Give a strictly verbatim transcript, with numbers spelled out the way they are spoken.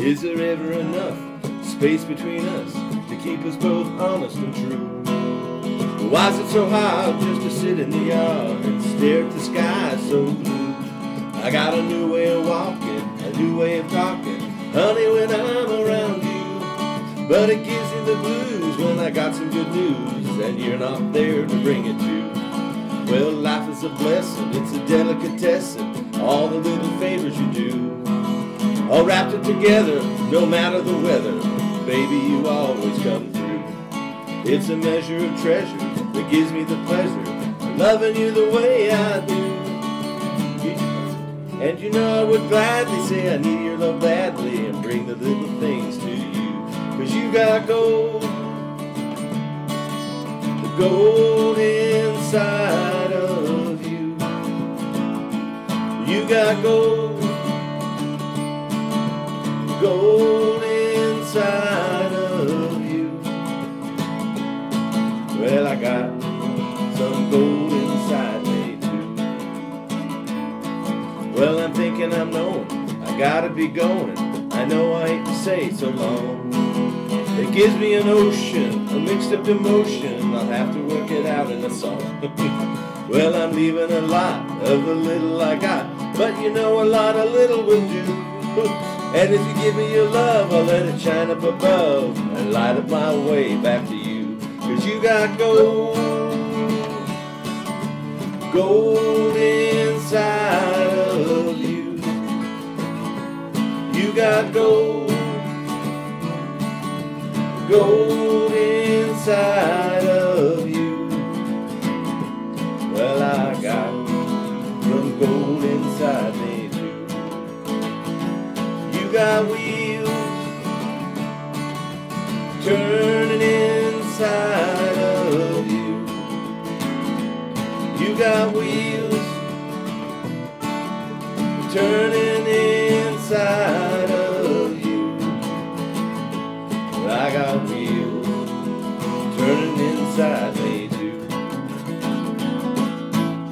Is there ever enough space between us to keep us both honest and true? Why is it so hard just to sit in the yard and stare at the sky so blue? I got a new way of walking, a new way of talking, honey, when I'm around you. But it gives me the blues when I got some good news and you're not there to bring it to. Well, life is a blessing, it's a delicatessen, all the little favors you do. All wrapped it together, no matter the weather, baby, you always come through. It's a measure of treasure that gives me the pleasure of loving you the way I do. And you know I would gladly say I need your love badly and bring the little things to you. Cause you got gold, the gold inside of you. You got gold, gold inside of you. Well, I got some gold inside me too. Well, I'm thinking I'm knowing I gotta be going. I know I hate to say so long. It gives me an ocean, a mixed up emotion. I'll have to work it out in a song. Well, I'm leaving a lot of the little I got, but you know a lot of little will do. And if you give me your love, I'll let it shine up above and light up my way back to you. Cause you got gold, gold inside of you. You got gold, gold inside of you. Well, I got some gold inside me too. You got wheels turning inside of you. You got wheels turning inside of you. I got wheels turning inside me.